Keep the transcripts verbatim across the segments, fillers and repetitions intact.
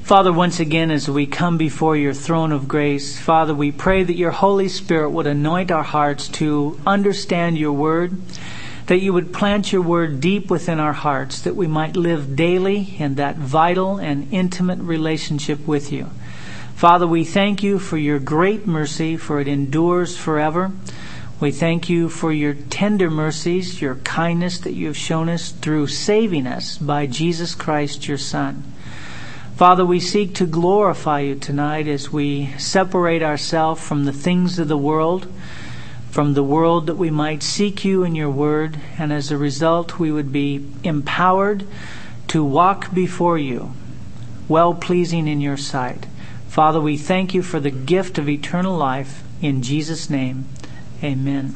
Father, once again, as we come before your throne of grace, Father, we pray that your Holy Spirit would anoint our hearts to understand your word, that you would plant your word deep within our hearts, that we might live daily in that vital and intimate relationship with you. Father, we thank you for your great mercy, for it endures forever. We thank you for your tender mercies, your kindness that you have shown us through saving us by Jesus Christ, your Son. Father, we seek to glorify you tonight as we separate ourselves from the things of the world, from the world, that we might seek you in your word, and as a result we would be empowered to walk before you, well-pleasing in your sight. Father, we thank you for the gift of eternal life. In Jesus' name, amen.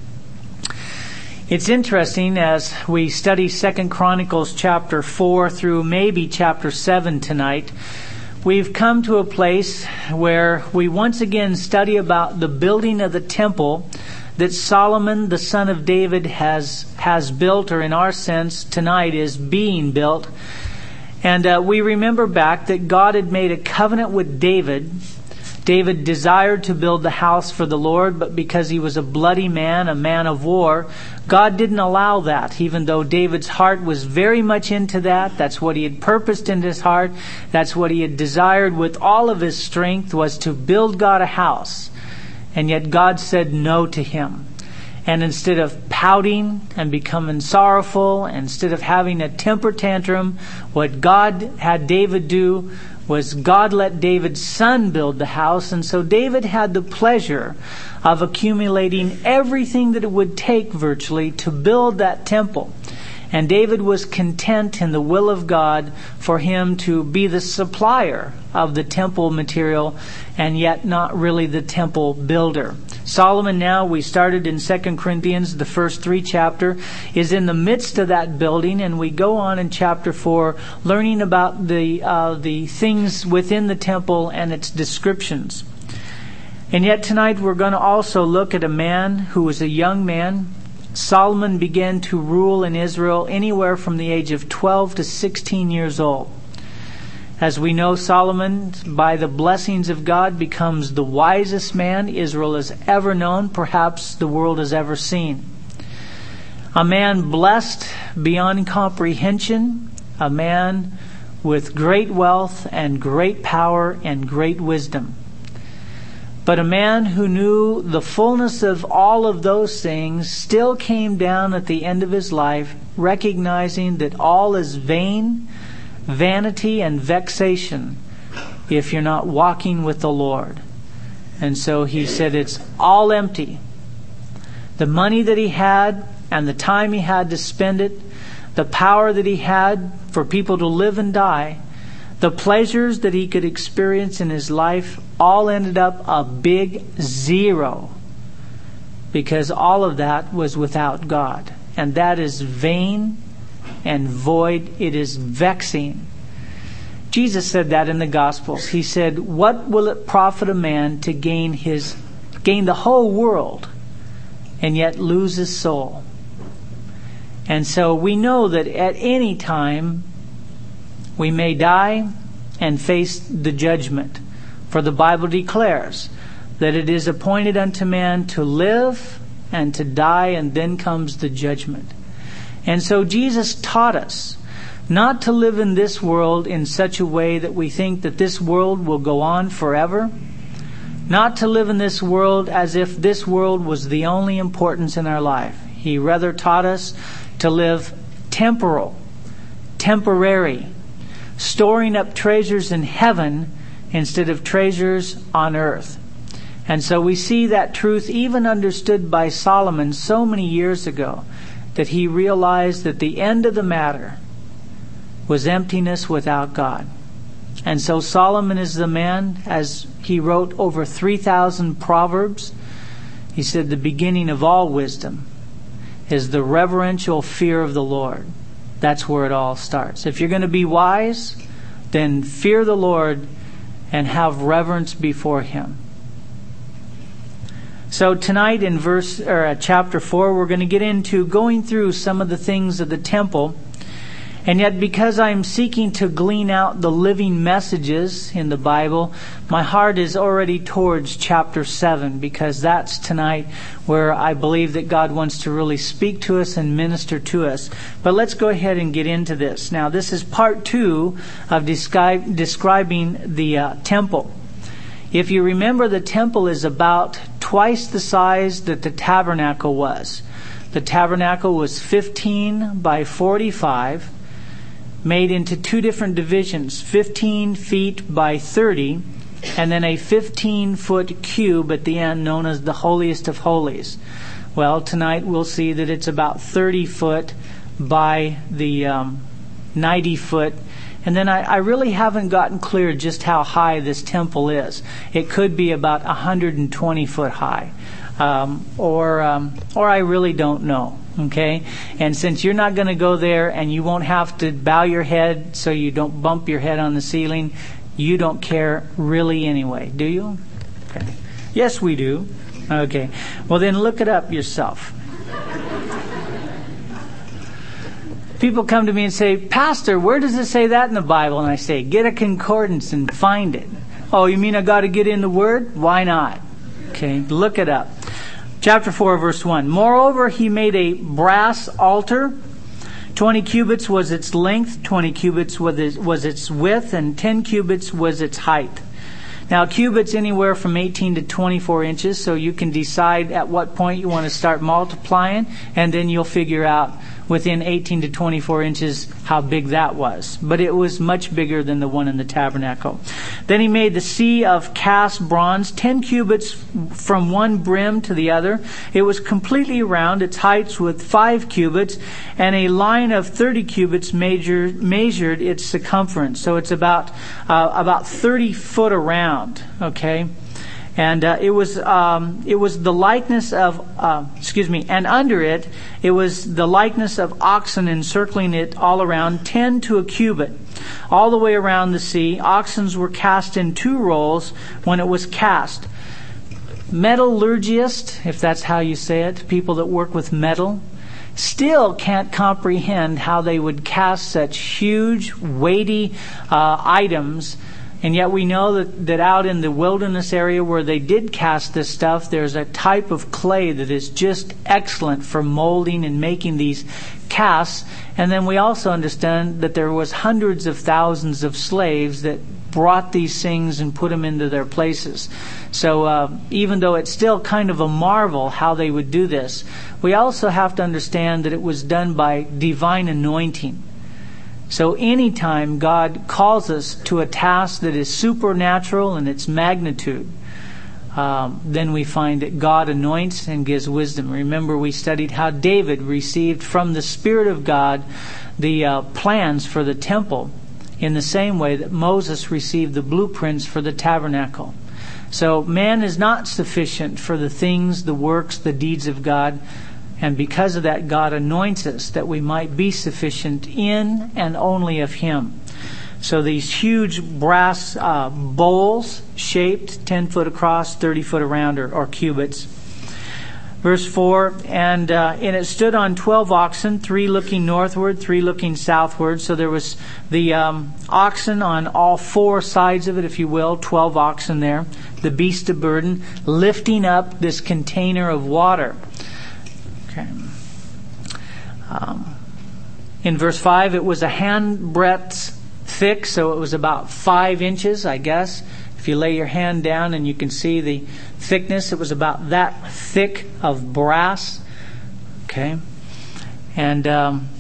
It's interesting as we study Second Chronicles chapter four through maybe chapter seven tonight, we've come to a place where we once again study about the building of the temple that Solomon, the son of David, has has built, or in our sense tonight is being built. And uh, we remember back that God had made a covenant with David. David desired to build the house for the Lord, but because he was a bloody man, a man of war, God didn't allow that, even though David's heart was very much into that. That's what he had purposed in his heart. That's what he had desired with all of his strength, was to build God a house. And yet God said no to him. And instead of pouting and becoming sorrowful, instead of having a temper tantrum, what God had David do was God let David's son build the house. And so David had the pleasure of accumulating everything that it would take virtually to build that temple. And David was content in the will of God for him to be the supplier of the temple material and yet not really the temple builder. Solomon now, we started in Second Corinthians, the first three chapter, is in the midst of that building, and we go on in chapter four learning about the uh, the things within the temple and its descriptions. And yet tonight we're going to also look at a man who was a young man. Solomon began to rule in Israel anywhere from the age of twelve to sixteen years old. As we know, Solomon, by the blessings of God, becomes the wisest man Israel has ever known, perhaps the world has ever seen. A man blessed beyond comprehension, a man with great wealth and great power and great wisdom. But a man who knew the fullness of all of those things still came down at the end of his life, recognizing that all is vain, vanity, and vexation if you're not walking with the Lord. And so he said it's all empty. The money that he had and the time he had to spend it, the power that he had for people to live and die, the pleasures that he could experience in his life, all ended up a big zero, because all of that was without God. And that is vain and void. It is vexing. Jesus said that in the Gospels. He said, "What will it profit a man to gain his gain the whole world and yet lose his soul?" And so we know that at any time we may die and face the judgment. For the Bible declares that it is appointed unto man to live and to die, and then comes the judgment. And so Jesus taught us not to live in this world in such a way that we think that this world will go on forever. Not to live in this world as if this world was the only importance in our life. He rather taught us to live temporal, temporary, storing up treasures in heaven instead of treasures on earth. And so we see that truth even understood by Solomon so many years ago, that he realized that the end of the matter was emptiness without God. And so Solomon is the man, as he wrote over three thousand proverbs. He said the beginning of all wisdom is the reverential fear of the Lord. That's where it all starts. If you're going to be wise, then fear the Lord and have reverence before Him. So tonight in verse or uh, chapter four, we're going to get into going through some of the things of the temple. And yet, because I'm seeking to glean out the living messages in the Bible, my heart is already towards chapter seven, because that's tonight where I believe that God wants to really speak to us and minister to us. But let's go ahead and get into this. Now, this is part two of descri- describing the uh, temple. If you remember, the temple is about twice the size that the tabernacle was. The tabernacle was fifteen by forty-five, made into two different divisions, fifteen feet by thirty, and then a fifteen-foot cube at the end known as the Holiest of Holies. Well, tonight we'll see that it's about thirty foot by the um, ninety foot. And then I, I really haven't gotten clear just how high this temple is. It could be about one hundred twenty foot high. Um, or um, or I really don't know. Okay? And since you're not going to go there and you won't have to bow your head so you don't bump your head on the ceiling, you don't care really anyway, do you? Okay. Yes, we do. Okay. Well, then look it up yourself. People come to me and say, Pastor, where does it say that in the Bible? And I say, get a concordance and find it. Oh, you mean I got to get in the Word? Why not? Okay, look it up. Chapter four, verse one. Moreover, he made a brass altar. Twenty cubits was its length, twenty cubits was its width, and ten cubits was its height. Now, cubits anywhere from eighteen to twenty-four inches, so you can decide at what point you want to start multiplying, and then you'll figure out within eighteen to twenty-four inches how big that was. But it was much bigger than the one in the tabernacle. Then he made the sea of cast bronze, ten cubits from one brim to the other. It was completely round, its heights with five cubits, and a line of thirty cubits measured, measured its circumference. So it's about uh, about thirty foot around. Okay. And uh, it was um, it was the likeness of uh, excuse me, and under it it was the likeness of oxen encircling it all around, ten to a cubit, all the way around the sea. Oxen were cast in two rolls when it was cast. Metallurgists, if that's how you say it, people that work with metal, still can't comprehend how they would cast such huge, weighty uh, items. And yet we know that, that out in the wilderness area where they did cast this stuff, there's a type of clay that is just excellent for molding and making these casts. And then we also understand that there was hundreds of thousands of slaves that brought these things and put them into their places. So uh, even though it's still kind of a marvel how they would do this, we also have to understand that it was done by divine anointing. So anytime God calls us to a task that is supernatural in its magnitude, um, then we find that God anoints and gives wisdom. Remember, we studied how David received from the Spirit of God the uh, plans for the temple in the same way that Moses received the blueprints for the tabernacle. So man is not sufficient for the things, the works, the deeds of God. And because of that, God anoints us that we might be sufficient in and only of Him. So these huge brass uh, bowls, shaped ten foot across, thirty foot around, or, or cubits. Verse four, and uh, and it stood on twelve oxen, three looking northward, three looking southward. So there was the um, oxen on all four sides of it, if you will, twelve oxen there. The beast of burden, lifting up this container of water. Okay. Um, in verse five, it was a handbreadth thick, so it was about five inches, I guess. If you lay your hand down and you can see the thickness, it was about that thick of brass. Okay. And um,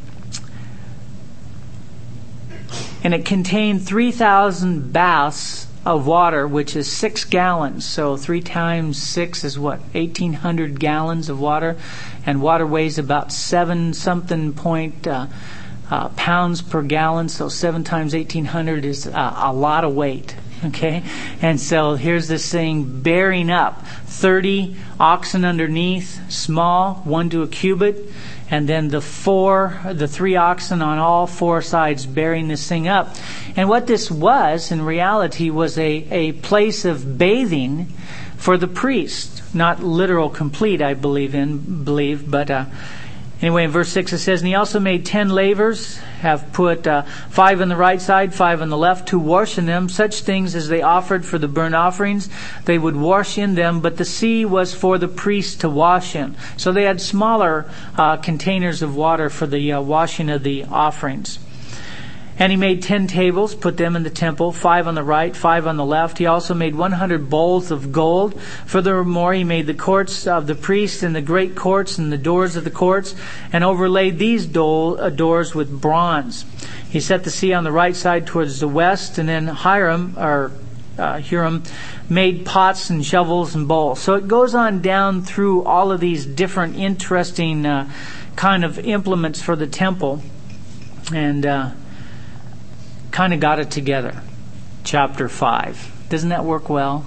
and it contained three thousand baths of water, which is six gallons. So three times six is what? eighteen hundred gallons of water. And water weighs about seven something point uh, uh, pounds per gallon. So seven times eighteen hundred is uh, a lot of weight. Okay? And so here's this thing bearing up thirty oxen underneath, small, one to a cubit. And then the four, the three oxen on all four sides bearing this thing up. And what this was, in reality, was a, a place of bathing for the priest. Not literal complete, I believe in, believe, but uh, Anyway, in verse six it says, "And he also made ten lavers, have put uh, five on the right side, five on the left, to wash in them such things as they offered for the burnt offerings. They would wash in them, but the sea was for the priests to wash in." So they had smaller uh, containers of water for the uh, washing of the offerings. "And he made ten tables, put them in the temple, five on the right, five on the left. He also made one hundred bowls of gold. Furthermore, he made the courts of the priests and the great courts and the doors of the courts, and overlaid these do- doors with bronze. He set the sea on the right side towards the west, and then Hiram, or uh, Hiram, made pots and shovels and bowls." So it goes on down through all of these different interesting uh, kind of implements for the temple, and uh, kind of got it together. Chapter five. Doesn't that work well?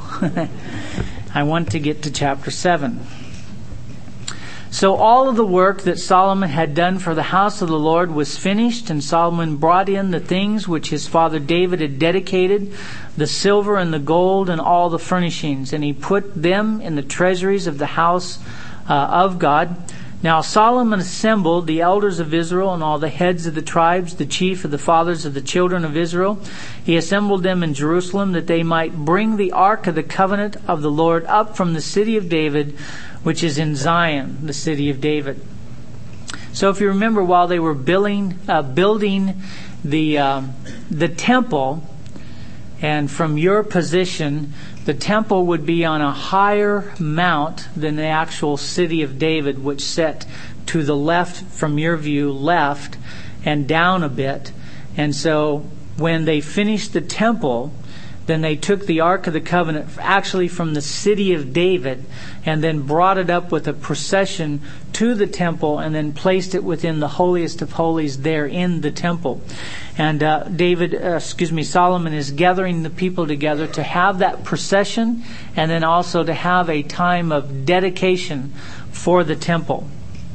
I want to get to chapter seven. "So all of the work that Solomon had done for the house of the Lord was finished, and Solomon brought in the things which his father David had dedicated, the silver and the gold and all the furnishings, and he put them in the treasuries of the house uh, of God. Now Solomon assembled the elders of Israel and all the heads of the tribes, the chief of the fathers of the children of Israel. He assembled them in Jerusalem that they might bring the ark of the covenant of the Lord up from the city of David, which is in Zion, the city of David." So if you remember, while they were building, uh, building the um, the temple, and from your position, the temple would be on a higher mount than the actual city of David, which sat to the left from your view, left, and down a bit. And so when they finished the temple, then they took the Ark of the Covenant actually from the city of David and then brought it up with a procession to the temple and then placed it within the holiest of holies there in the temple. And uh, David, uh, excuse me, Solomon is gathering the people together to have that procession and then also to have a time of dedication for the temple.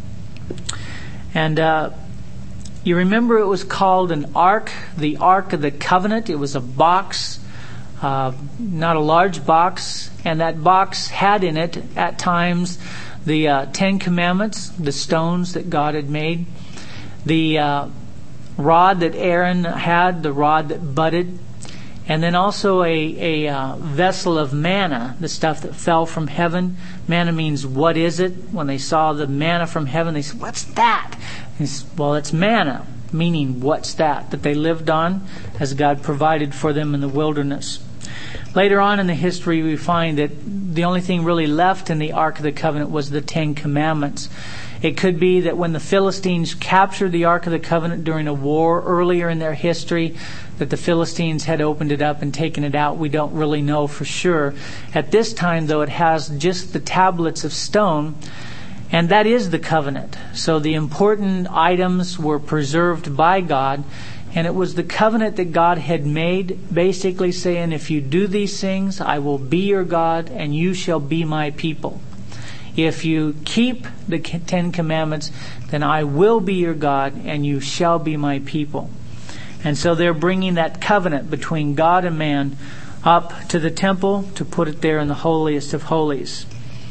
And uh, you remember it was called an ark, the Ark of the Covenant. It was a box. Uh, not a large box, and that box had in it at times the uh, Ten Commandments, the stones that God had made, the uh, rod that Aaron had, the rod that budded, and then also a, a uh, vessel of manna, the stuff that fell from heaven. Manna means, what is it? When they saw the manna from heaven, they said, "What's that?" And said, well, it's manna, meaning what's that, that they lived on as God provided for them in the wilderness. Later on in the history, we find that the only thing really left in the Ark of the Covenant was the Ten Commandments. It could be that when the Philistines captured the Ark of the Covenant during a war earlier in their history, that the Philistines had opened it up and taken it out. We don't really know for sure. At this time, though, it has just the tablets of stone, and that is the covenant. So the important items were preserved by God. And it was the covenant that God had made, basically saying, if you do these things, I will be your God and you shall be my people. If you keep the Ten Commandments, then I will be your God and you shall be my people. And so they're bringing that covenant between God and man up to the temple to put it there in the holiest of holies.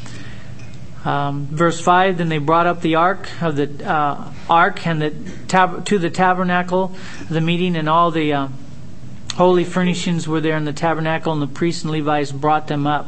Um, verse five, then they brought up the ark of the uh, ark and the tab- to the tabernacle of the meeting, and all the uh, holy furnishings were there in the tabernacle, and the priests and Levites brought them up.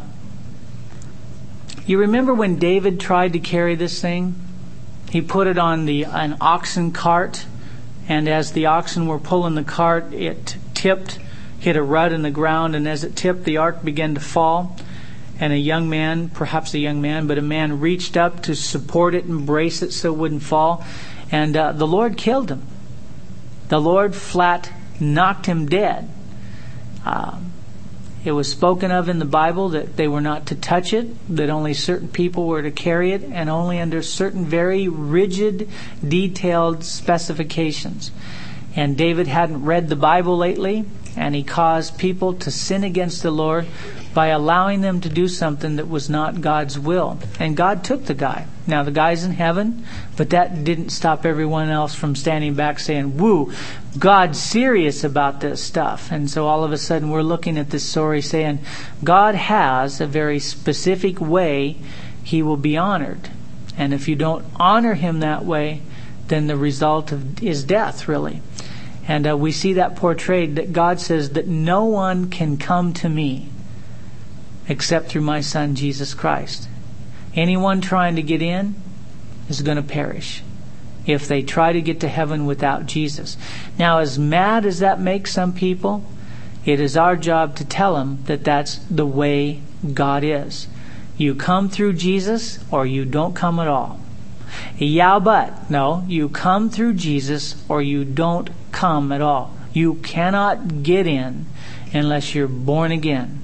You remember when David tried to carry this thing? He put it on the an oxen cart, and as the oxen were pulling the cart, it tipped, hit a rut in the ground, and as it tipped, the ark began to fall. And a young man, perhaps a young man, but a man reached up to support it and brace it so it wouldn't fall. And uh, the Lord killed him. The Lord flat knocked him dead. Um, it was spoken of in the Bible that they were not to touch it, that only certain people were to carry it, and only under certain very rigid, detailed specifications. And David hadn't read the Bible lately, and he caused people to sin against the Lord by allowing them to do something that was not God's will. And God took the guy. Now, the guy's in heaven, but that didn't stop everyone else from standing back saying, woo, God's serious about this stuff. And so all of a sudden we're looking at this story saying, God has a very specific way He will be honored. And if you don't honor Him that way, then the result of, is death, really. And uh, we see that portrayed, that God says that no one can come to me except through my Son, Jesus Christ. Anyone trying to get in is going to perish if they try to get to heaven without Jesus. Now, as mad as that makes some people, it is our job to tell them that that's the way God is. You come through Jesus or you don't come at all. Yeah, but, no, you come through Jesus or you don't come at all. You cannot get in unless you're born again.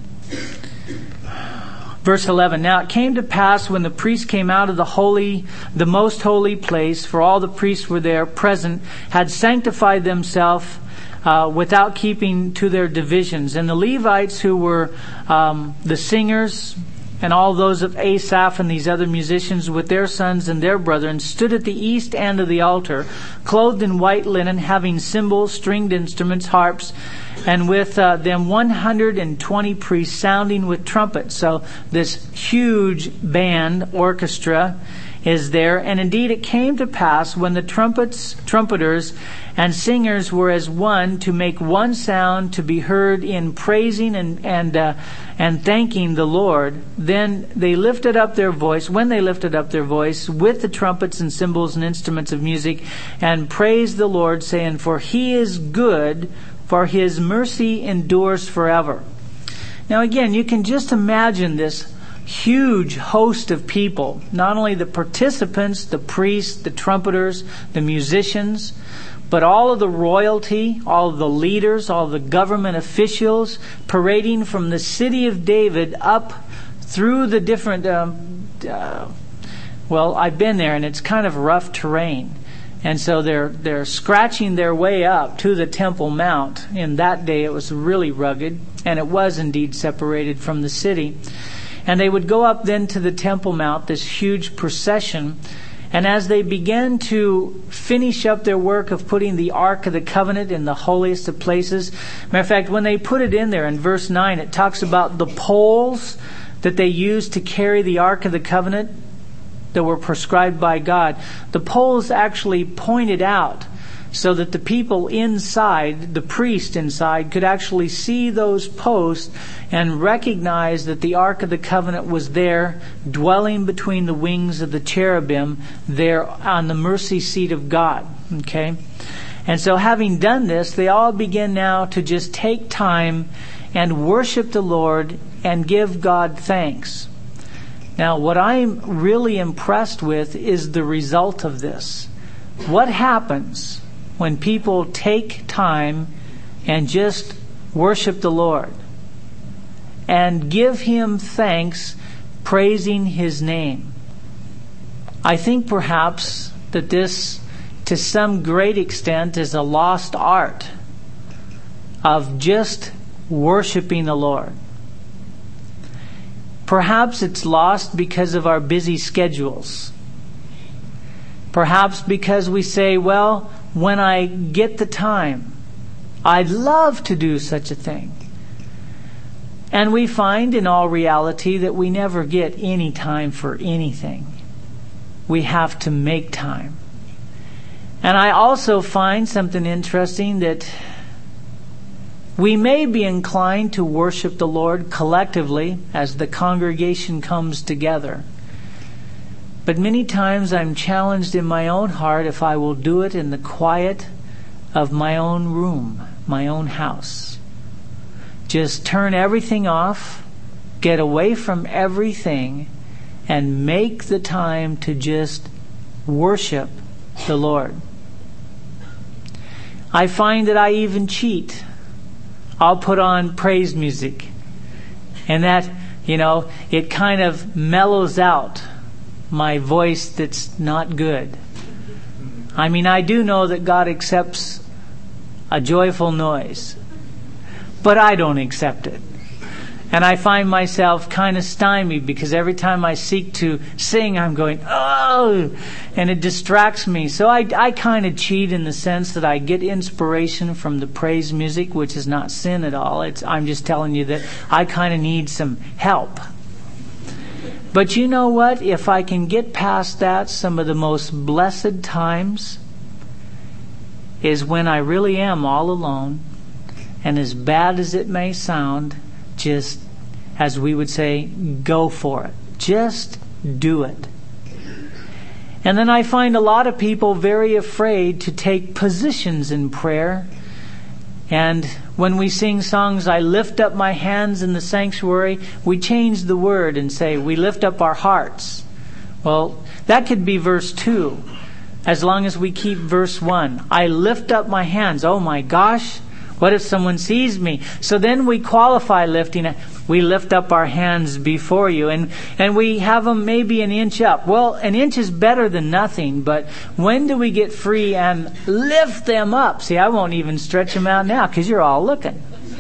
Verse eleven, now it came to pass when the priest came out of the holy, the most holy place, for all the priests were there present, had sanctified themselves uh, without keeping to their divisions. And the Levites, who were um, the singers, and all those of Asaph and these other musicians with their sons and their brethren, stood at the east end of the altar, clothed in white linen, having cymbals, stringed instruments, harps, and with uh, them one hundred twenty priests sounding with trumpets. So this huge band, orchestra, is there. And indeed it came to pass when the trumpets, trumpeters and singers were as one, to make one sound to be heard in praising and and uh, and thanking the Lord, then they lifted up their voice, when they lifted up their voice with the trumpets and cymbals and instruments of music, and praised the Lord, saying, for he is good, for his mercy endures forever. Now again, you can just imagine this huge host of people, not only the participants, the priests, the trumpeters, the musicians, but all of the royalty, all of the leaders, all of the government officials parading from the city of David up through the different, um, uh, well, I've been there and it's kind of rough terrain. And so they're they're scratching their way up to the Temple Mount. In that day it was really rugged, and it was indeed separated from the city. And they would go up then to the Temple Mount, this huge procession. And as they began to finish up their work of putting the Ark of the Covenant in the holiest of places, matter of fact, when they put it in there in verse nine, it talks about the poles that they used to carry the Ark of the Covenant that were prescribed by God. The poles actually pointed out so that the people inside, the priest inside, could actually see those posts and recognize that the Ark of the Covenant was there, dwelling between the wings of the cherubim, there on the mercy seat of God. Okay? And so having done this, they all begin now to just take time and worship the Lord and give God thanks. Now, what I'm really impressed with is the result of this. What happens when people take time and just worship the Lord and give Him thanks, praising His name? I think perhaps that this, to some great extent, is a lost art of just worshiping the Lord. Perhaps it's lost because of our busy schedules. Perhaps because we say, well, when I get the time, I'd love to do such a thing. And we find in all reality that we never get any time for anything. We have to make time. And I also find something interesting, that we may be inclined to worship the Lord collectively as the congregation comes together. But many times I'm challenged in my own heart if I will do it in the quiet of my own room, my own house. Just turn everything off, get away from everything, and make the time to just worship the Lord. I find that I even cheat. I'll put on praise music. And that, you know, it kind of mellows out my voice that's not good. I mean, I do know that God accepts a joyful noise, but I don't accept it. And I find myself kind of stymied because every time I seek to sing, I'm going, oh, and it distracts me. So I, I kind of cheat in the sense that I get inspiration from the praise music, which is not sin at all. It's, I'm just telling you that I kind of need some help. But you know what? If I can get past that, some of the most blessed times is when I really am all alone, and as bad as it may sound, just, as we would say, go for it. Just do it. And then I find a lot of people very afraid to take positions in prayer. And when we sing songs, I lift up my hands in the sanctuary, we change the word and say, we lift up our hearts. Well, that could be verse two, as long as we keep verse one. I lift up my hands. Oh my gosh, what if someone sees me? So then we qualify lifting it. We lift up our hands before you, and, and we have them maybe an inch up. Well, an inch is better than nothing, but when do we get free and lift them up? See, I won't even stretch them out now because you're all looking.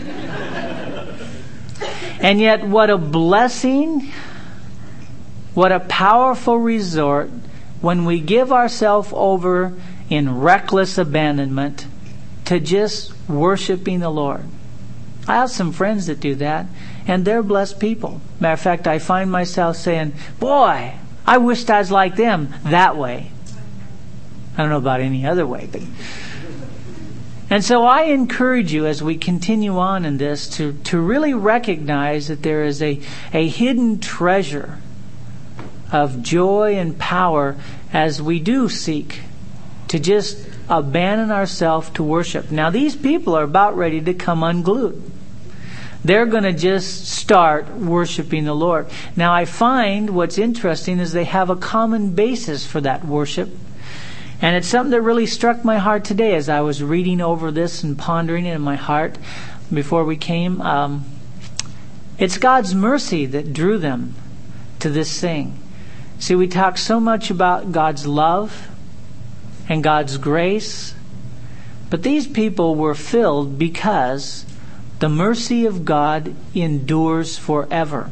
And yet, what a blessing, what a powerful resort when we give ourselves over in reckless abandonment to just worshiping the Lord. I have some friends that do that, and they're blessed people. Matter of fact, I find myself saying, boy, I wished I was like them that way. I don't know about any other way. But And so I encourage you as we continue on in this to, to really recognize that there is a, a hidden treasure of joy and power as we do seek to just abandon ourselves to worship. Now these people are about ready to come unglued. They're going to just start worshiping the Lord. Now I find what's interesting is they have a common basis for that worship. And it's something that really struck my heart today as I was reading over this and pondering it in my heart before we came. Um, it's God's mercy that drew them to this thing. See, we talk so much about God's love and God's grace, but these people were filled because the mercy of God endures forever.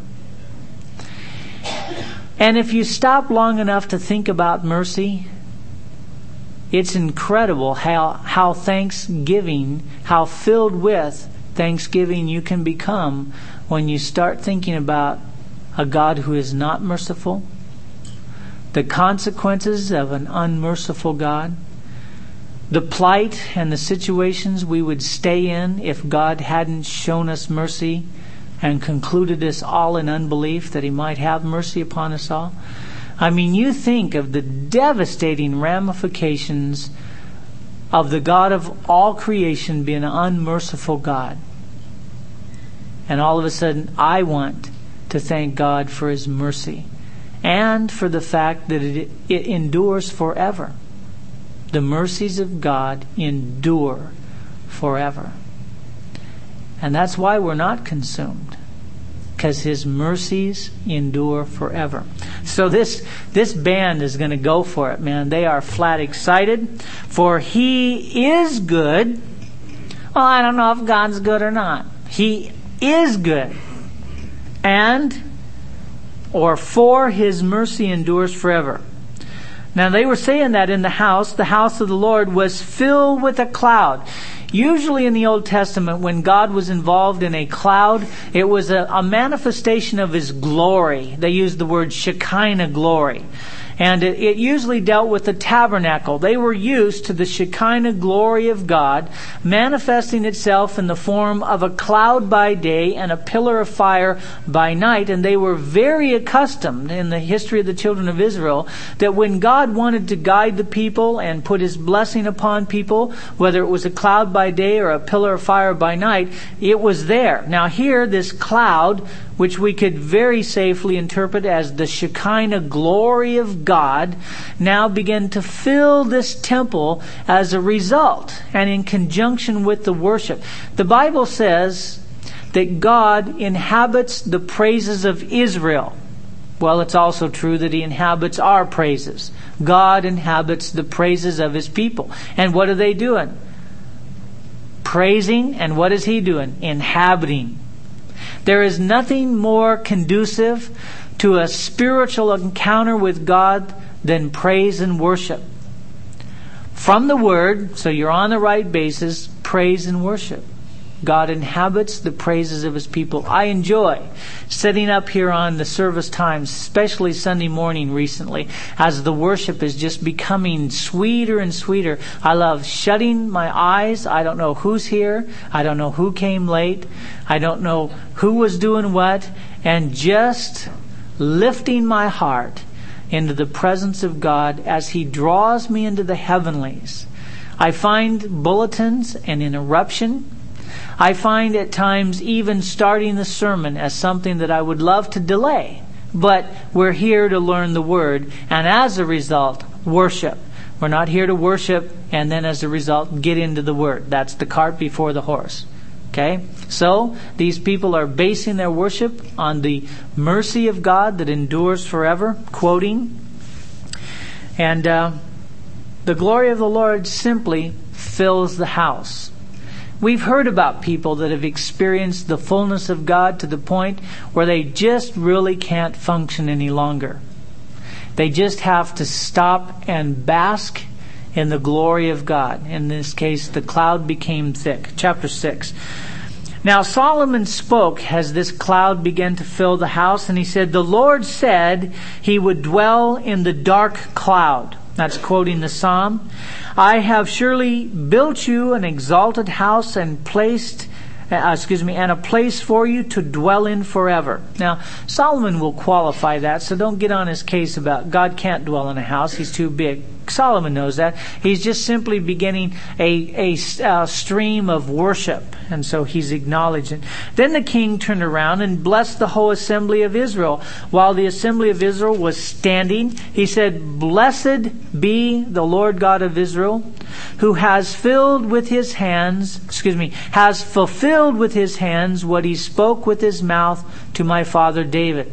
And if you stop long enough to think about mercy, it's incredible how, how thanksgiving, how filled with thanksgiving you can become when you start thinking about a God who is not merciful, the consequences of an unmerciful God, the plight and the situations we would stay in if God hadn't shown us mercy and concluded us all in unbelief that He might have mercy upon us all. I mean, you think of the devastating ramifications of the God of all creation being an unmerciful God. And all of a sudden, I want to thank God for His mercy and for the fact that it, it endures forever. The mercies of God endure forever. And that's why we're not consumed, because His mercies endure forever. So this this band is going to go for it, man. They are flat excited, for He is good. Well, I don't know if God's good or not. He is good. And, or for His mercy endures forever. Now they were saying that in the house, the house of the Lord was filled with a cloud. Usually in the Old Testament, when God was involved in a cloud, it was a, a manifestation of His glory. They used the word Shekinah glory. And it, it usually dealt with the tabernacle. They were used to the Shekinah glory of God manifesting itself in the form of a cloud by day and a pillar of fire by night. And they were very accustomed in the history of the children of Israel that when God wanted to guide the people and put His blessing upon people, whether it was a cloud by day or a pillar of fire by night, it was there. Now here, this cloud, which we could very safely interpret as the Shekinah glory of God, now began to fill this temple as a result and in conjunction with the worship. The Bible says that God inhabits the praises of Israel. Well, it's also true that He inhabits our praises. God inhabits the praises of His people. And what are they doing? Praising, and what is He doing? Inhabiting. There is nothing more conducive to a spiritual encounter with God than praise and worship. From the Word, so you're on the right basis, praise and worship. God inhabits the praises of His people. I enjoy sitting up here on the service times, especially Sunday morning recently, as the worship is just becoming sweeter and sweeter. I love shutting my eyes. I don't know who's here. I don't know who came late. I don't know who was doing what. And just lifting my heart into the presence of God as He draws me into the heavenlies. I find bulletins an interruption. I find at times even starting the sermon as something that I would love to delay. But we're here to learn the Word, and as a result, worship. We're not here to worship and then as a result get into the Word. That's the cart before the horse. Okay? So, these people are basing their worship on the mercy of God that endures forever, quoting. And uh, the glory of the Lord simply fills the house. We've heard about people that have experienced the fullness of God to the point where they just really can't function any longer. They just have to stop and bask in the glory of God. In this case, the cloud became thick. Chapter six. Now Solomon spoke as this cloud began to fill the house, and he said, "The Lord said He would dwell in the dark cloud." That's quoting the Psalm. "I have surely built you an exalted house and placed Uh, excuse me, and a place for you to dwell in forever. Now, Solomon will qualify that, so don't get on his case about God can't dwell in a house. He's too big. Solomon knows that. He's just simply beginning a, a uh, stream of worship, and so he's acknowledging. Then the king turned around and blessed the whole assembly of Israel. While the assembly of Israel was standing, he said, "Blessed be the Lord God of Israel, who has filled with his hands, excuse me, has fulfilled with his hands what he spoke with his mouth to my father David.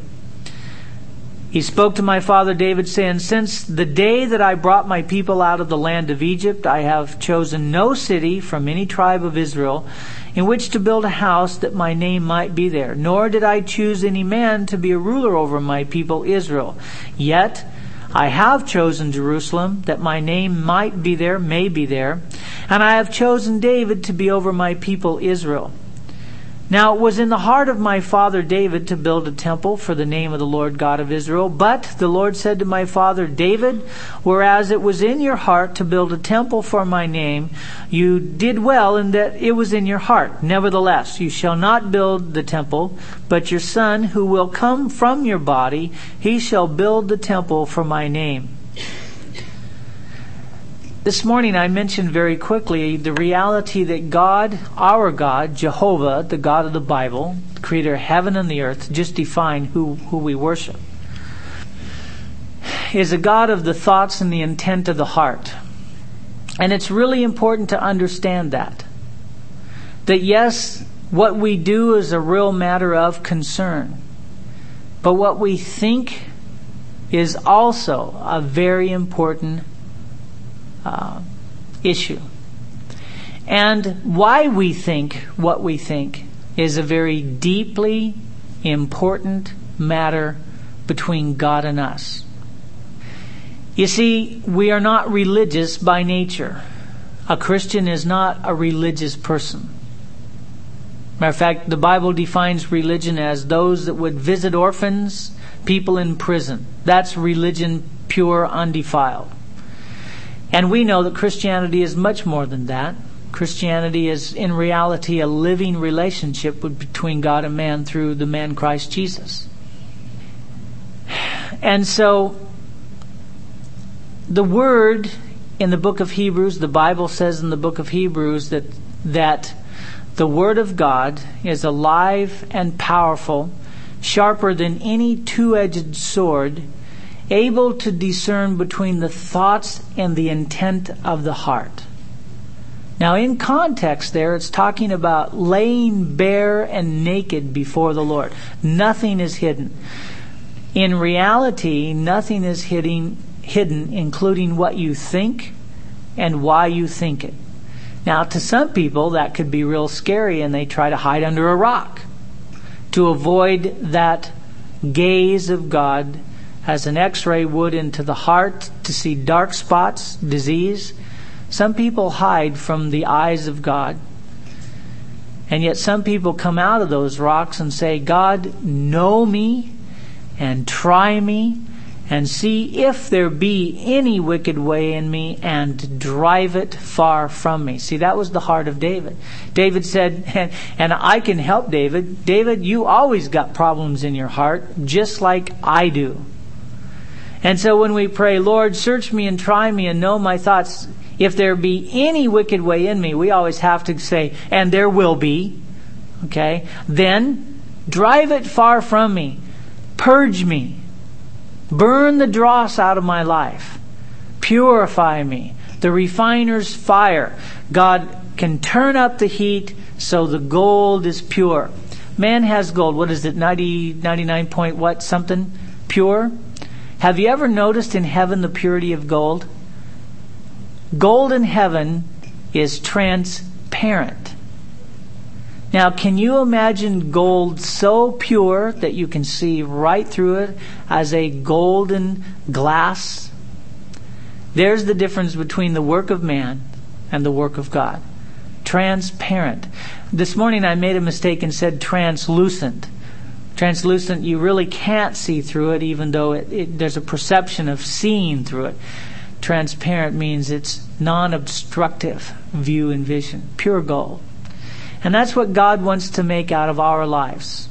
He spoke to my father David, saying, Since the day that I brought my people out of the land of Egypt, I have chosen no city from any tribe of Israel in which to build a house that my name might be there. Nor did I choose any man to be a ruler over my people Israel. Yet I have chosen Jerusalem, that my name might be there, may be there. And I have chosen David to be over my people Israel. Now it was in the heart of my father David to build a temple for the name of the Lord God of Israel. But the Lord said to my father David, Whereas it was in your heart to build a temple for my name, you did well in that it was in your heart. Nevertheless, you shall not build the temple, but your son who will come from your body, he shall build the temple for my name. This morning I mentioned very quickly the reality that God, our God, Jehovah, the God of the Bible, the creator of heaven and the earth, just define who, who we worship, is a God of the thoughts and the intent of the heart. And it's really important to understand that. That yes, what we do is a real matter of concern. But what we think is also a very important Uh, issue. And why we think what we think is a very deeply important matter between God and us. You see, we are not religious by nature. A Christian is not a religious person. Matter of fact, the Bible defines religion as those that would visit orphans, people in prison. That's religion pure, undefiled. And we know that Christianity is much more than that. Christianity is, in reality, a living relationship between God and man through the man Christ Jesus. And so, the word in the book of Hebrews, the Bible says in the book of Hebrews that, that the word of God is alive and powerful, sharper than any two-edged sword, able to discern between the thoughts and the intent of the heart. Now, in context there, it's talking about laying bare and naked before the Lord. Nothing is hidden. In reality, nothing is hidden, hidden, including what you think and why you think it. Now, to some people, that could be real scary, and they try to hide under a rock to avoid that gaze of God as an x-ray would into the heart to see dark spots, disease. Some people hide from the eyes of God. And yet some people come out of those rocks and say, God, know me and try me and see if there be any wicked way in me and drive it far from me. See, that was the heart of David. David said, and, and I can help David. David, you always got problems in your heart, just like I do. And so when we pray, Lord, search me and try me and know my thoughts. If there be any wicked way in me, we always have to say, and there will be. Okay? Then drive it far from me. Purge me. Burn the dross out of my life. Purify me. The refiner's fire. God can turn up the heat so the gold is pure. Man has gold. What is it? ninety, ninety-nine point what something? Pure? Have you ever noticed in heaven the purity of gold? Gold in heaven is transparent. Now, can you imagine gold so pure that you can see right through it as a golden glass? There's the difference between the work of man and the work of God. Transparent. This morning I made a mistake and said translucent. Translucent, you really can't see through it, even though it, it, there's a perception of seeing through it. Transparent means it's non-obstructive view and vision. Pure gold. And that's what God wants to make out of our lives.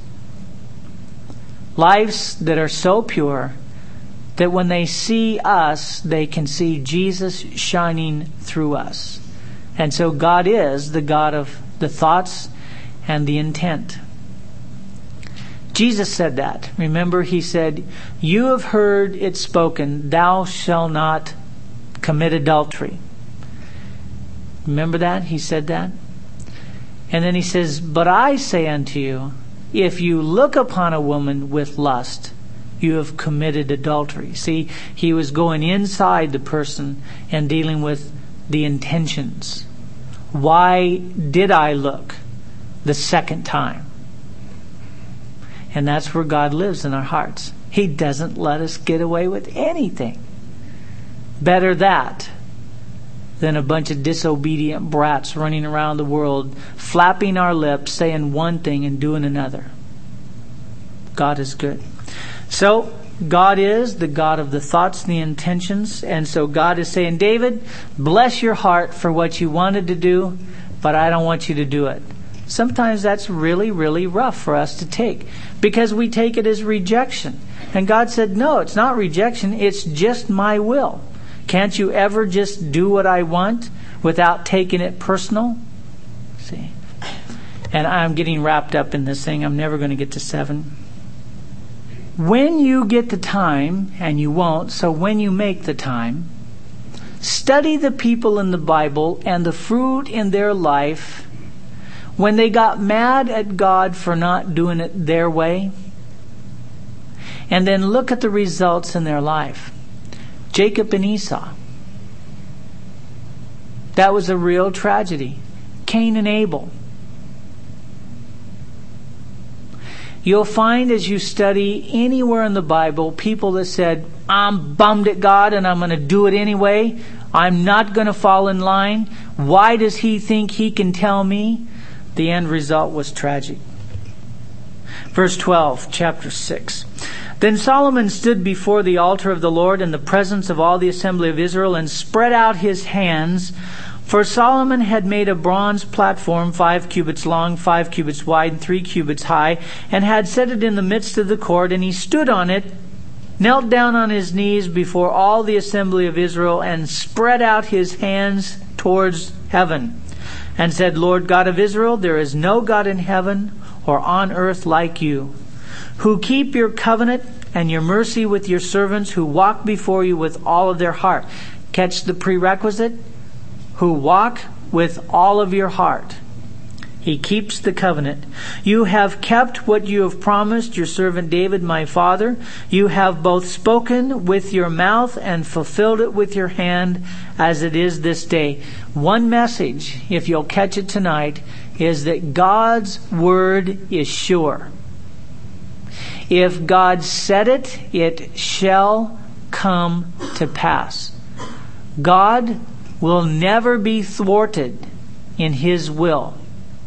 Lives that are so pure that when they see us, they can see Jesus shining through us. And so God is the God of the thoughts and the intent. Jesus said that. Remember, he said, you have heard it spoken, thou shalt not commit adultery. Remember that? He said that. And then he says, but I say unto you, if you look upon a woman with lust, you have committed adultery. See, he was going inside the person and dealing with the intentions. Why did I look the second time? And that's where God lives in our hearts. He doesn't let us get away with anything. Better that than a bunch of disobedient brats running around the world, flapping our lips, saying one thing and doing another. God is good. So, God is the God of the thoughts and the intentions. And so God is saying, David, bless your heart for what you wanted to do, but I don't want you to do it. Sometimes that's really, really rough for us to take because we take it as rejection. And God said, no, it's not rejection. It's just my will. Can't you ever just do what I want without taking it personal? See? And I'm getting wrapped up in this thing. I'm never going to get to seven. When you get the time, and you won't, so when you make the time, study the people in the Bible and the fruit in their life when they got mad at God for not doing it their way. And then look at the results in their life. Jacob and Esau. That was a real tragedy. Cain and Abel. You'll find as you study anywhere in the Bible, people that said, I'm bummed at God and I'm going to do it anyway. I'm not going to fall in line. Why does he think he can tell me? The end result was tragic. Verse twelve, chapter six. Then Solomon stood before the altar of the Lord in the presence of all the assembly of Israel and spread out his hands. For Solomon had made a bronze platform five cubits long, five cubits wide, and three cubits high, and had set it in the midst of the court. And he stood on it, knelt down on his knees before all the assembly of Israel, and spread out his hands towards heaven, and said, Lord God of Israel, there is no God in heaven or on earth like you, who keep your covenant and your mercy with your servants, who walk before you with all of their heart. Catch the prerequisite? Who walk with all of your heart. He keeps the covenant. You have kept what you have promised your servant David, my father. You have both spoken with your mouth and fulfilled it with your hand, as it is this day. One message, if you'll catch it tonight, is that God's word is sure. If God said it, it shall come to pass. God will never be thwarted in His will.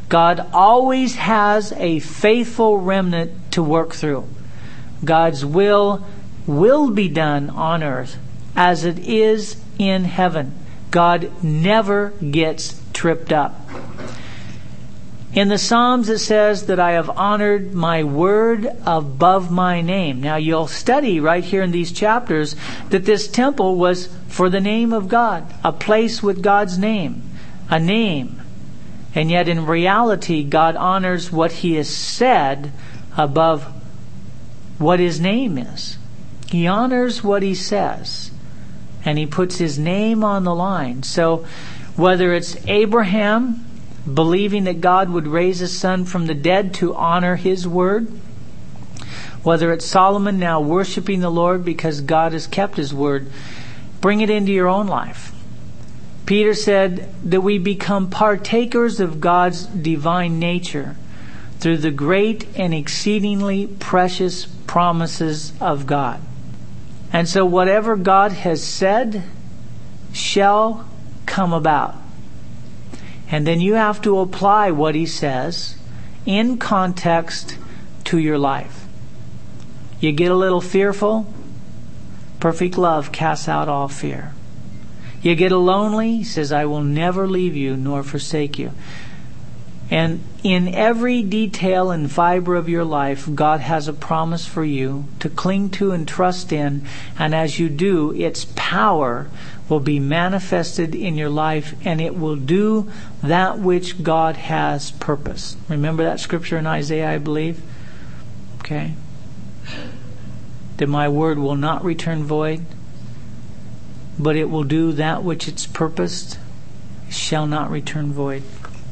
God always has a faithful remnant to work through. God's will will be done on earth as it is in heaven. God never gets tripped up. In the Psalms it says that I have honored my word above my name. Now you'll study right here in these chapters that this temple was for the name of God, a place with God's name, a name. And yet in reality, God honors what He has said above what His name is. He honors what He says, and He puts His name on the line. So whether it's Abraham believing that God would raise His son from the dead to honor His word, whether it's Solomon now worshiping the Lord because God has kept His word, bring it into your own life. Peter said that we become partakers of God's divine nature through the great and exceedingly precious promises of God. And so whatever God has said shall come about. And then you have to apply what He says in context to your life. You get a little fearful, perfect love casts out all fear. You get lonely, He says, I will never leave you nor forsake you. And in every detail and fiber of your life, God has a promise for you to cling to and trust in. And as you do, its power will be manifested in your life, and it will do that which God has purposed. Remember that scripture in Isaiah, I believe? Okay. That my word will not return void, but it will do that which it's purposed, shall not return void.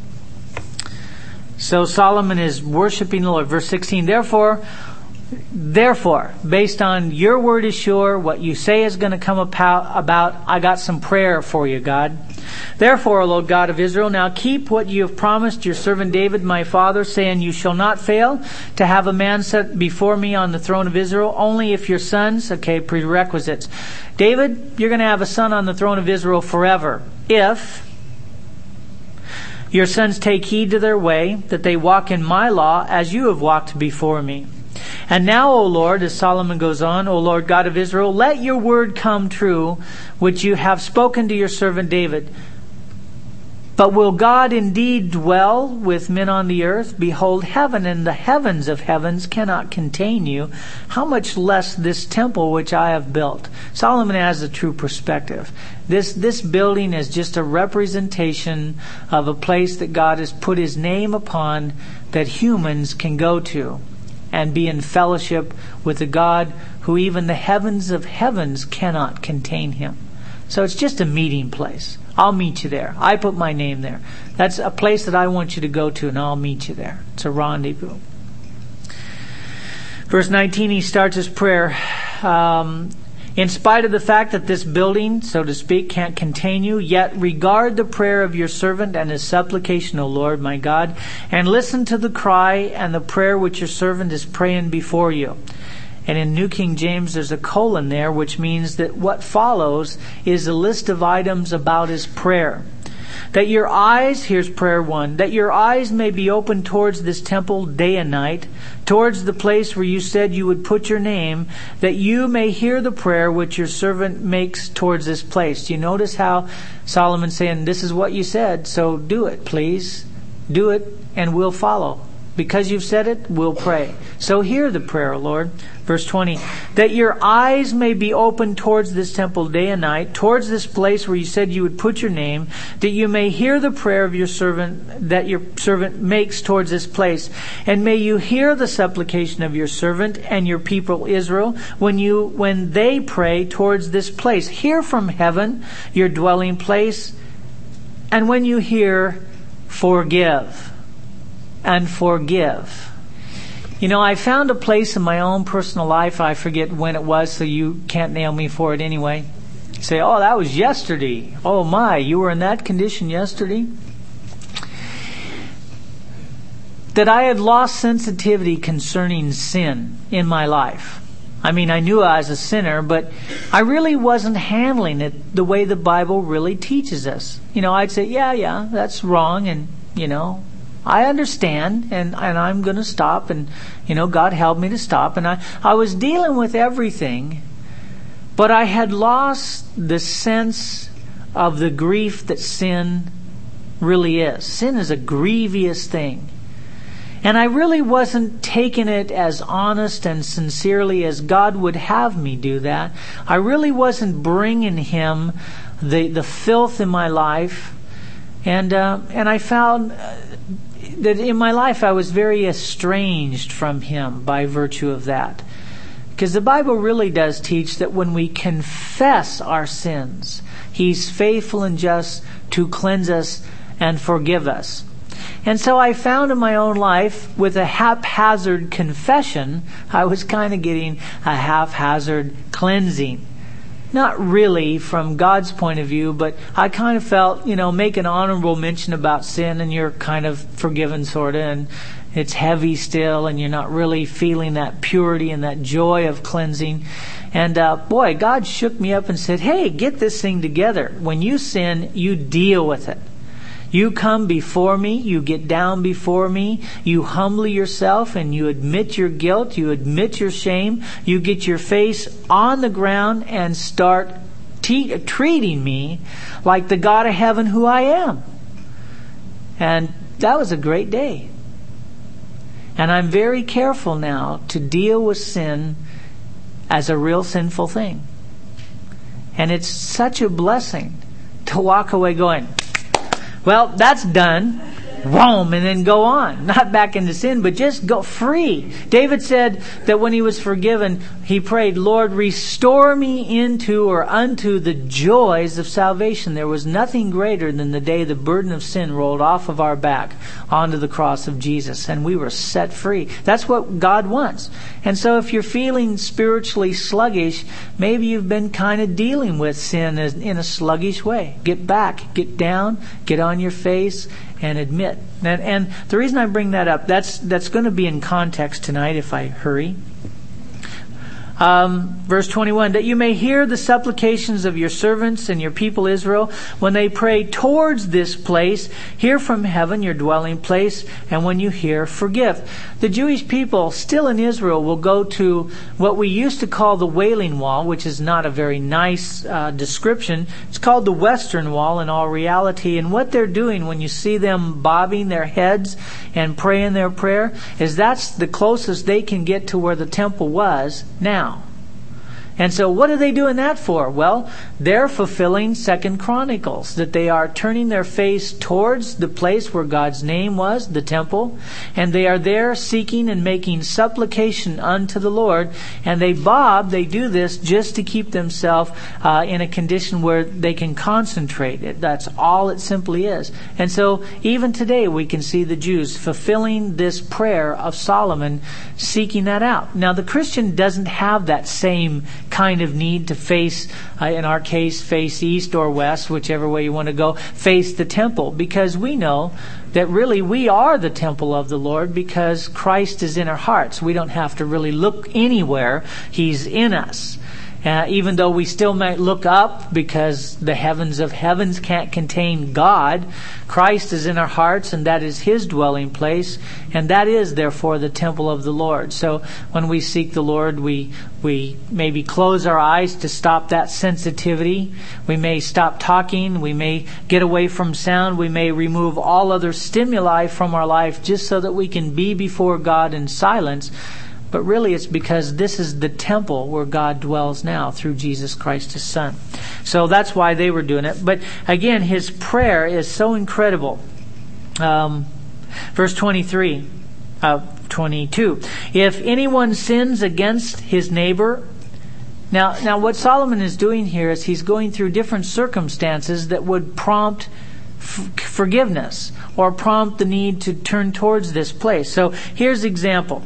So Solomon is worshiping the Lord. Verse sixteen, therefore, therefore, based on your word is sure, what you say is going to come about, I got some prayer for you, God. Therefore, O Lord God of Israel, now keep what you have promised your servant David, my father, saying, you shall not fail to have a man set before me on the throne of Israel, only if your sons, okay, prerequisites. David, you're going to have a son on the throne of Israel forever. If your sons take heed to their way, that they walk in my law as you have walked before me. And now, O Lord, as Solomon goes on, O Lord God of Israel, let your word come true, which you have spoken to your servant David. But will God indeed dwell with men on the earth? Behold, heaven and the heavens of heavens cannot contain you. How much less this temple which I have built? Solomon has a true perspective. This, this building is just a representation of a place that God has put His name upon that humans can go to and be in fellowship with the God who even the heavens of heavens cannot contain Him. So it's just a meeting place. I'll meet you there. I put my name there. That's a place that I want you to go to, and I'll meet you there. It's a rendezvous. Verse nineteen, he starts his prayer. Um, In spite of the fact that this building, so to speak, can't contain you, yet regard the prayer of your servant and his supplication, O Lord my God, and listen to the cry and the prayer which your servant is praying before you. And in New King James, there's a colon there, which means that what follows is a list of items about his prayer. That your eyes, here's prayer one, that your eyes may be open towards this temple day and night, towards the place where you said you would put your name, that you may hear the prayer which your servant makes towards this place. Do you notice how Solomon's saying, this is what you said, so do it, please. Do it, and we'll follow. Because you've said it, we'll pray. So hear the prayer, Lord. Verse twenty, that your eyes may be open towards this temple day and night, towards this place where you said you would put your name, that you may hear the prayer of your servant, that your servant makes towards this place. And may you hear the supplication of your servant and your people Israel when you, when they pray towards this place. Hear from heaven, your dwelling place. And when you hear, forgive. And forgive. You know, I found a place in my own personal life, I forget when it was, so you can't nail me for it anyway. You say, oh, that was yesterday. Oh my, you were in that condition yesterday? That I had lost sensitivity concerning sin in my life. I mean, I knew I was a sinner, but I really wasn't handling it the way the Bible really teaches us. You know, I'd say, yeah, yeah, that's wrong, and, you know, I understand, and, and I'm going to stop, and, you know, God helped me to stop. And I, I was dealing with everything, but I had lost the sense of the grief that sin really is. Sin is a grievous thing. And I really wasn't taking it as honest and sincerely as God would have me do that. I really wasn't bringing Him the the filth in my life. And uh, and I found that in my life I was very estranged from Him by virtue of that. Because the Bible really does teach that when we confess our sins, He's faithful and just to cleanse us and forgive us. And so I found in my own life, with a haphazard confession, I was kind of getting a haphazard cleansing. Not really from God's point of view, but I kind of felt, you know, make an honorable mention about sin and you're kind of forgiven, sort of, and it's heavy still and you're not really feeling that purity and that joy of cleansing. And uh, boy, God shook me up and said, hey, get this thing together. When you sin, you deal with it. You come before me, you get down before me, you humble yourself and you admit your guilt, you admit your shame, you get your face on the ground and start te- treating me like the God of heaven who I am. And that was a great day. And I'm very careful now to deal with sin as a real sinful thing. And it's such a blessing to walk away going, well, that's done. Whoom, and then go on. Not back into sin, but just go free. David said that when he was forgiven, he prayed, Lord, restore me into or unto the joys of salvation. There was nothing greater than the day the burden of sin rolled off of our back onto the cross of Jesus, and we were set free. That's what God wants. And so if you're feeling spiritually sluggish, maybe you've been kind of dealing with sin in a sluggish way. Get back, get down, get on your face, and admit. And, and the reason I bring that up, that's that's going to be in context tonight if I hurry. Um, verse twenty-one, that you may hear the supplications of your servants and your people Israel when they pray towards this place, hear from heaven your dwelling place, and when you hear, forgive. The Jewish people still in Israel will go to what we used to call the Wailing Wall, which is not a very nice uh, description. It's called the Western Wall in all reality. And what they're doing when you see them bobbing their heads and praying their prayer is that's the closest they can get to where the temple was now. And so what are they doing that for? Well, they're fulfilling Second Chronicles, that they are turning their face towards the place where God's name was, the temple, and they are there seeking and making supplication unto the Lord, and they bob, they do this just to keep themselves uh, in a condition where they can concentrate. It, that's all it simply is. And so even today we can see the Jews fulfilling this prayer of Solomon, seeking that out. Now the Christian doesn't have that same kind of need to face, uh, in our case, face east or west, whichever way you want to go, face the temple, because we know that really we are the temple of the Lord because Christ is in our hearts. We don't have to really look anywhere. He's in us. Uh, even though we still might look up because the heavens of heavens can't contain God, Christ is in our hearts and that is His dwelling place, and that is therefore the temple of the Lord. So when we seek the Lord, we we maybe close our eyes to stop that sensitivity. We may stop talking. We may get away from sound. We may remove all other stimuli from our life just so that we can be before God in silence. But really it's because this is the temple where God dwells now through Jesus Christ His Son. So that's why they were doing it. But again, his prayer is so incredible. Um, verse twenty-three, uh, twenty-two. If anyone sins against his neighbor. Now, now what Solomon is doing here is he's going through different circumstances that would prompt f- forgiveness or prompt the need to turn towards this place. So here's the example.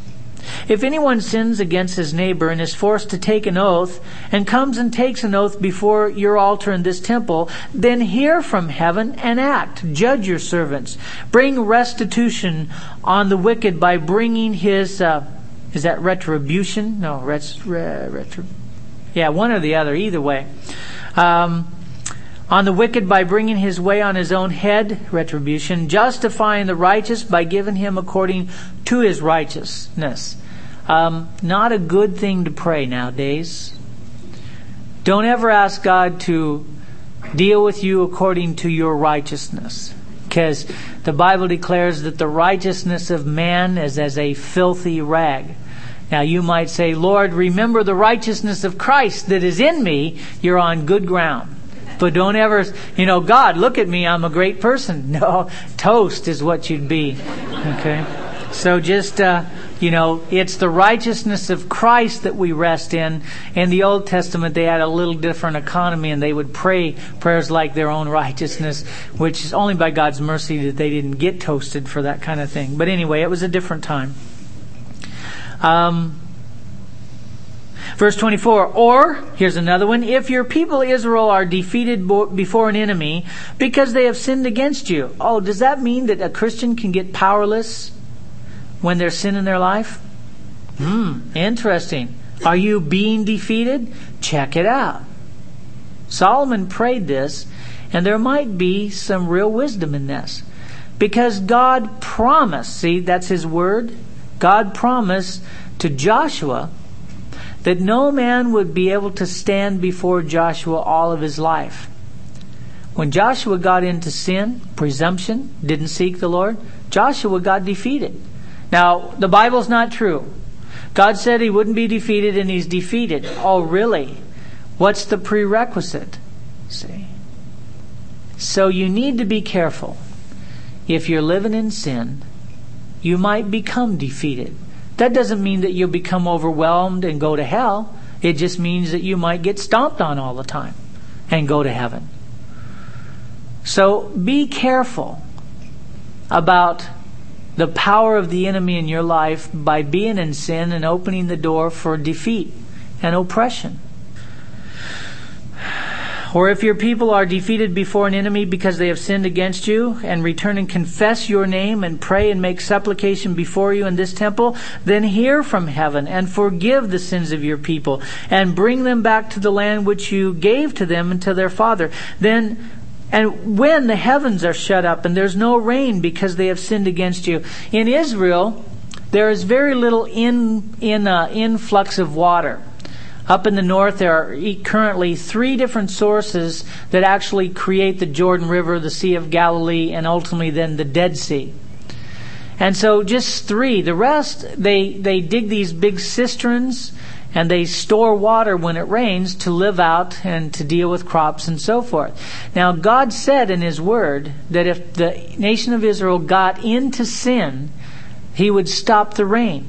If anyone sins against his neighbor and is forced to take an oath and comes and takes an oath before your altar in this temple, then hear from heaven and act. Judge your servants. Bring restitution on the wicked by bringing his, uh, is that retribution? No, ret, re, retri, yeah, one or the other, either way. Um, On the wicked by bringing his way on his own head, retribution, justifying the righteous by giving him according to his righteousness. Um, not a good thing to pray nowadays. Don't ever ask God to deal with you according to your righteousness, because the Bible declares that the righteousness of man is as a filthy rag. Now you might say, Lord, remember the righteousness of Christ that is in me. You're on good ground. But don't ever, you know, God, look at me, I'm a great person. No, toast is what you'd be. Okay? So just, uh, you know, it's the righteousness of Christ that we rest in. In the Old Testament, they had a little different economy, and they would pray prayers like their own righteousness, which is only by God's mercy that they didn't get toasted for that kind of thing. But anyway, it was a different time. Um... Verse twenty-four, or, here's another one, if your people Israel are defeated before an enemy because they have sinned against you. Oh, does that mean that a Christian can get powerless when there's sin in their life? Hmm, interesting. Are you being defeated? Check it out. Solomon prayed this, and there might be some real wisdom in this. Because God promised, see, that's His word. God promised to Joshua that no man would be able to stand before Joshua all of his life. When Joshua got into sin, presumption, didn't seek the Lord, Joshua got defeated. Now, the Bible's not true. God said he wouldn't be defeated, and he's defeated. Oh, really? What's the prerequisite? See? So you need to be careful. If you're living in sin, you might become defeated. That doesn't mean that you'll become overwhelmed and go to hell. It just means that you might get stomped on all the time and go to heaven. So be careful about the power of the enemy in your life by being in sin and opening the door for defeat and oppression. Or if your people are defeated before an enemy because they have sinned against you, and return and confess your name and pray and make supplication before you in this temple, then hear from heaven and forgive the sins of your people and bring them back to the land which you gave to them and to their father. Then, and when the heavens are shut up and there's no rain because they have sinned against you. In Israel, there is very little in, in uh, influx of water. Up in the north, there are currently three different sources that actually create the Jordan River, the Sea of Galilee, and ultimately then the Dead Sea. And so just three. The rest, they, they dig these big cisterns and they store water when it rains to live out and to deal with crops and so forth. Now, God said in His Word that if the nation of Israel got into sin, He would stop the rain.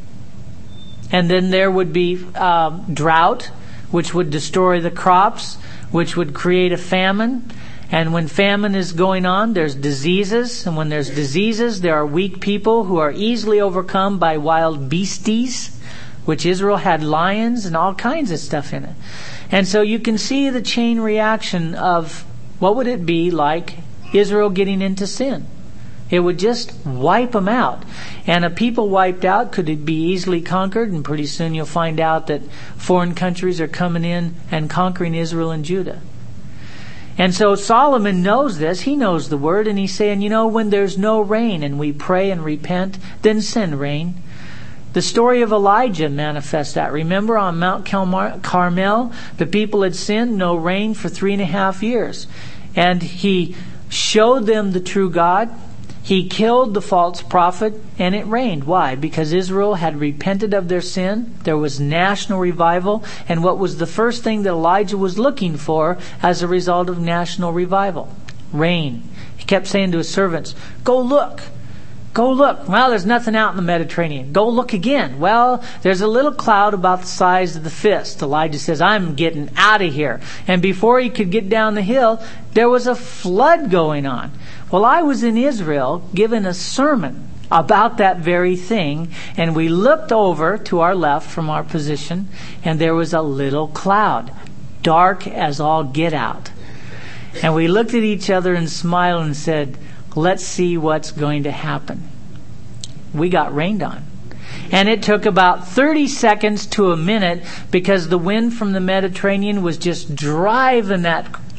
And then there would be uh, drought, which would destroy the crops, which would create a famine. And when famine is going on, there's diseases. And when there's diseases, there are weak people who are easily overcome by wild beasties, which Israel had lions and all kinds of stuff in it. And so you can see the chain reaction of what would it be like Israel getting into sin. It would just wipe them out. And a people wiped out, could it be easily conquered? And pretty soon you'll find out that foreign countries are coming in and conquering Israel and Judah. And so Solomon knows this. He knows the word. And he's saying, you know, when there's no rain and we pray and repent, then send rain. The story of Elijah manifests that. Remember on Mount Carmel, the people had sinned, no rain for three and a half years. And he showed them the true God. He killed the false prophet, and it rained. Why? Because Israel had repented of their sin. There was national revival. And what was the first thing that Elijah was looking for as a result of national revival? Rain. He kept saying to his servants, go look. Go look. Well, there's nothing out in the Mediterranean. Go look again. Well, there's a little cloud about the size of the fist. Elijah says, I'm getting out of here. And before he could get down the hill, there was a flood going on. Well, I was in Israel giving a sermon about that very thing, and we looked over to our left from our position, and there was a little cloud, dark as all get out. And we looked at each other and smiled and said, let's see what's going to happen. We got rained on. And it took about thirty seconds to a minute because the wind from the Mediterranean was just driving that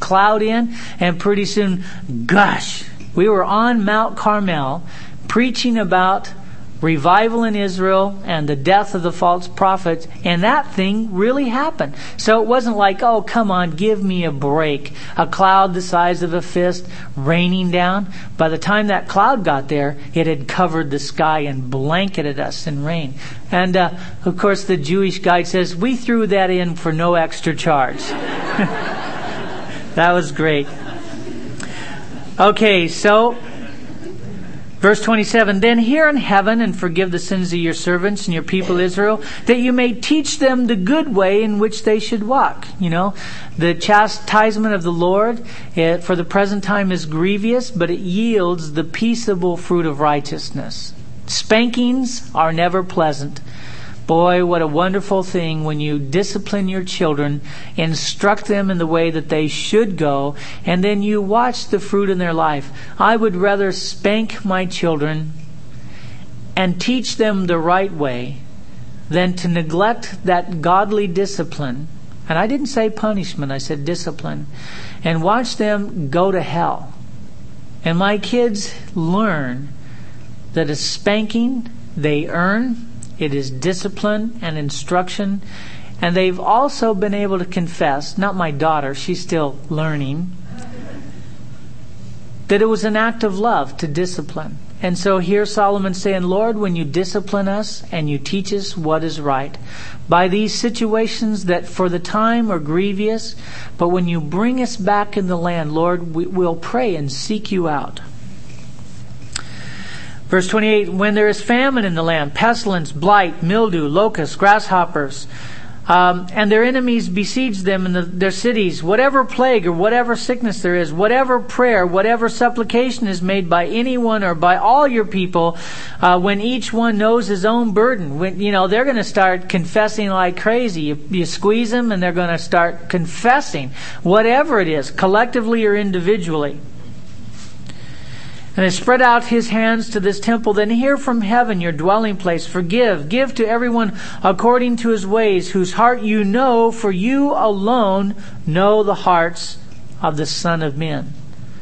cloud in, and pretty soon, gush, we were on Mount Carmel preaching about revival in Israel and the death of the false prophets, and that thing really happened. So it wasn't like, oh, come on, give me a break. A cloud the size of a fist raining down. By the time that cloud got there, it had covered the sky and blanketed us in rain. And, uh, of course, the Jewish guide says, we threw that in for no extra charge. That was great. Okay, so verse twenty-seven, then hear in heaven and forgive the sins of your servants and your people Israel, that you may teach them the good way in which they should walk. You know, the chastisement of the Lord it, for the present time is grievous, but it yields the peaceable fruit of righteousness. Spankings are never pleasant. Boy, what a wonderful thing when you discipline your children, instruct them in the way that they should go, and then you watch the fruit in their life. I would rather spank my children and teach them the right way than to neglect that godly discipline. And I didn't say punishment, I said discipline. And watch them go to hell. And my kids learn that a spanking they earn. It is discipline and instruction. And they've also been able to confess, not my daughter, she's still learning, that it was an act of love to discipline. And so here Solomon's saying, Lord, when you discipline us and you teach us what is right, by these situations that for the time are grievous, but when you bring us back in the land, Lord, we, we'll pray and seek you out. Verse twenty-eight, when there is famine in the land, pestilence, blight, mildew, locusts, grasshoppers, um, and their enemies besiege them in the, their cities, whatever plague or whatever sickness there is, whatever prayer, whatever supplication is made by anyone or by all your people, uh, when each one knows his own burden, when, you know, they're going to start confessing like crazy. You, you squeeze them and they're going to start confessing, whatever it is, collectively or individually. And has spread out his hands to this temple, then hear from heaven your dwelling place. Forgive. Give to everyone according to his ways, whose heart you know, for you alone know the hearts of the Son of Men.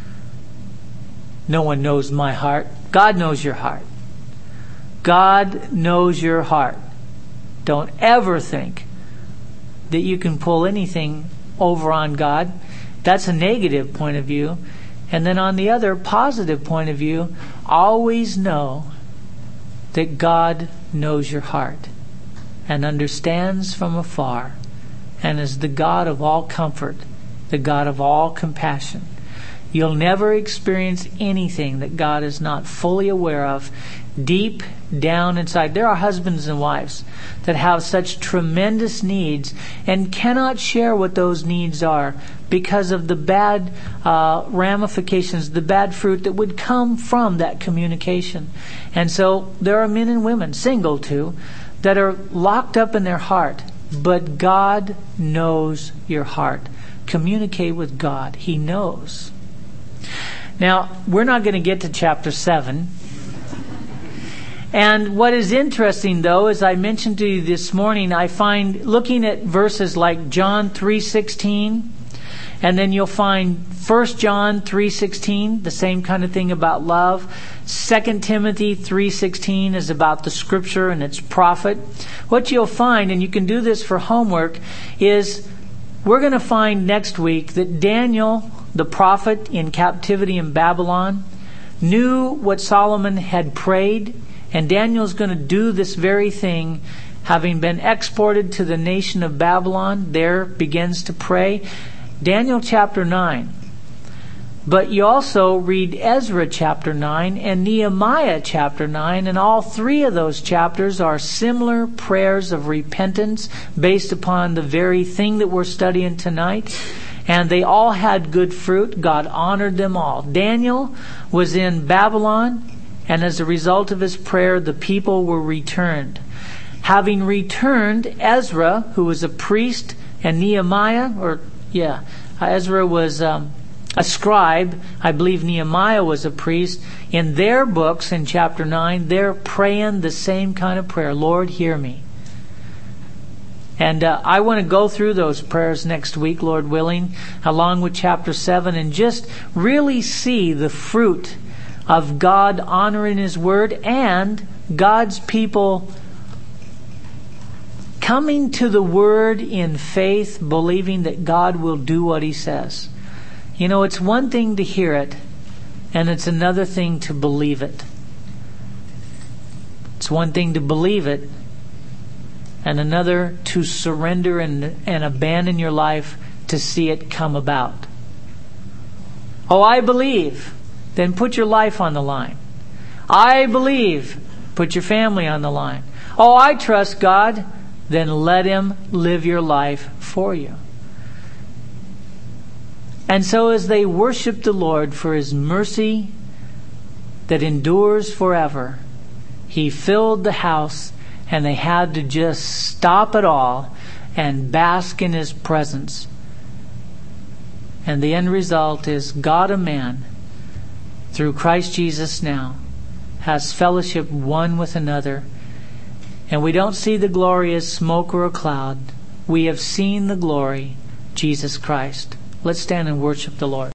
No one knows my heart. God knows your heart. God knows your heart. Don't ever think that you can pull anything over on God. That's a negative point of view. And then on the other positive point of view, always know that God knows your heart and understands from afar and is the God of all comfort, the God of all compassion. You'll never experience anything that God is not fully aware of deep down inside. There are husbands and wives that have such tremendous needs and cannot share what those needs are because of the bad uh, ramifications, the bad fruit that would come from that communication. And so there are men and women, single too, that are locked up in their heart. But God knows your heart. Communicate with God. He knows. Now, we're not going to get to chapter seven. And what is interesting, though, as I mentioned to you this morning, I find looking at verses like John three sixteen, and then you'll find First John three sixteen, the same kind of thing about love. Second Timothy three sixteen is about the Scripture and its profit. What you'll find, and you can do this for homework, is we're going to find next week that Daniel, the prophet in captivity in Babylon, knew what Solomon had prayed. And Daniel's going to do this very thing, having been exported to the nation of Babylon, there begins to pray. Daniel chapter nine. But you also read Ezra chapter nine and Nehemiah chapter nine, and all three of those chapters are similar prayers of repentance based upon the very thing that we're studying tonight. And they all had good fruit. God honored them all. Daniel was in Babylon, and as a result of his prayer, the people were returned. Having returned, Ezra, who was a priest, and Nehemiah, or yeah, Ezra was um, a scribe. I believe Nehemiah was a priest. In their books, in chapter nine, they're praying the same kind of prayer. Lord, hear me. And uh, I want to go through those prayers next week, Lord willing, along with chapter seven, and just really see the fruit of God honoring His Word and God's people coming to the Word in faith, believing that God will do what He says. You know, it's one thing to hear it, and it's another thing to believe it. It's one thing to believe it, and another to surrender and, and abandon your life to see it come about. Oh, I believe. Then put your life on the line. I believe. Put your family on the line. Oh, I trust God. Then let Him live your life for you. And so as they worship the Lord for His mercy that endures forever, He filled the house, and they had to just stop it all and bask in His presence. And the end result is God and man, through Christ Jesus now, has fellowship one with another. And we don't see the glory as smoke or a cloud. We have seen the glory, Jesus Christ. Let's stand and worship the Lord.